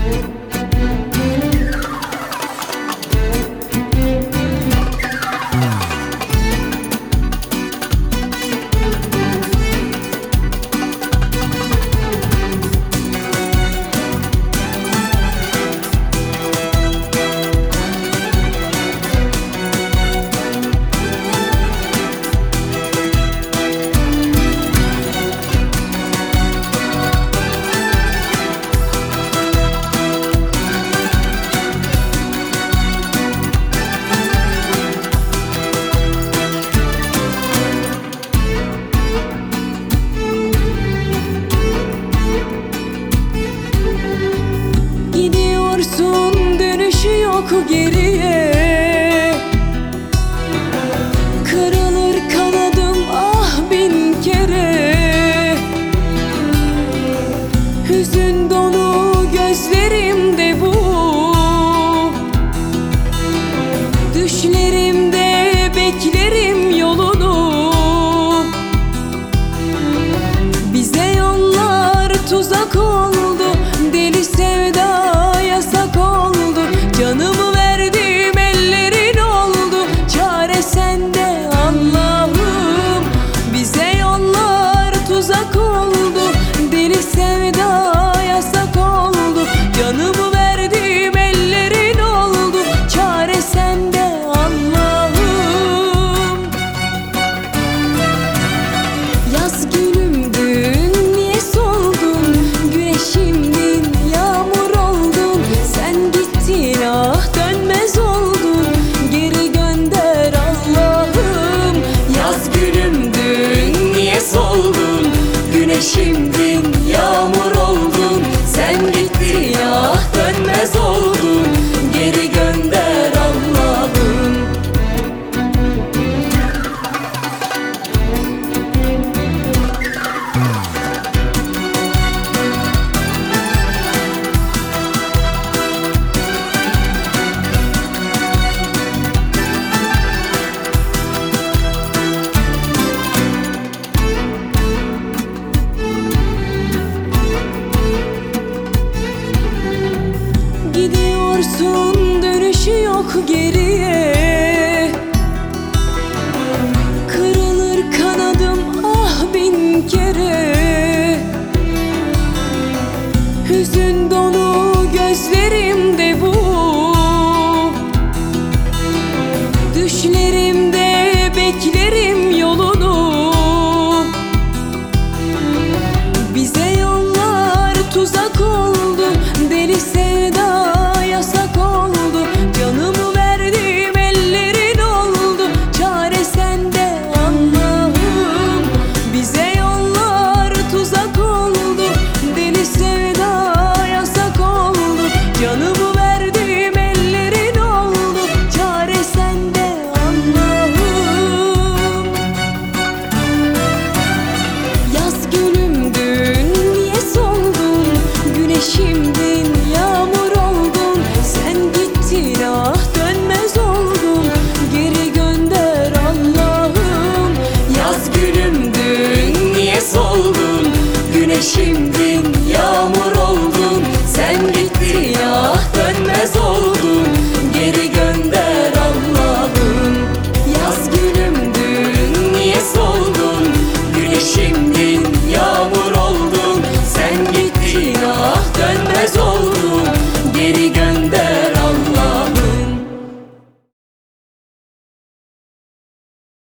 Gidiyorsun, dönüşü yok geriye. Kırılır kanadım ah bin kere. Hüzün dolu gözlerimde bu. Düşlerimde beklerim yolunu. Bize yollar tuzak oldu, deli sevda yasak oldu. Canımı verdim, ellerin oldu, çare sende Allah'ım. Bize yollar tuzak oldu, deli sevda yasak oldu. Canımı verdim, ellerin oldu, çare sende Allah'ım. Yaz gülümdün, niye soldun? Güneşimdin, yağmur oldun. Sen gittin ah dönmez oldun, geri gönder Allah'ım. Yaz gülümdün, niye soldun? Güneşimdin, yağmur oldun. Sen gittin ah dönmez oldun, geri gönder Allah'ım. Gidiyorsun, dönüşü yok geriye. Kırılır kanadım ah bin kere. Hüzün dolu gözlerimde bu. Düşlerimde beklerim yolunu. Bize yollar tuzak oldu, deli sevda yasak oldu. Canımı verdim, ellerin oldu, çare sende Allah'ım. Bize yollar tuzak oldu, deli sevda yasak oldu. Canımı verdim, ellerin oldu, çare sende Allah'ım. Yaz gülümdün, niye soldun? Güneşimdin, yağmur oldun. Sen gittin ah dönmez oldun, geri gönder Allah'ım. Yaz gülümdün, niye soldun? Güneşimdin, yağmur oldun. Sen gittin ah dönmez oldun, geri gönder Allah'ım. Yaz gülümdün, niye soldun? Güneşimdin, yağmur oldun. Sen gittin ah dönmez oldun, geri gönder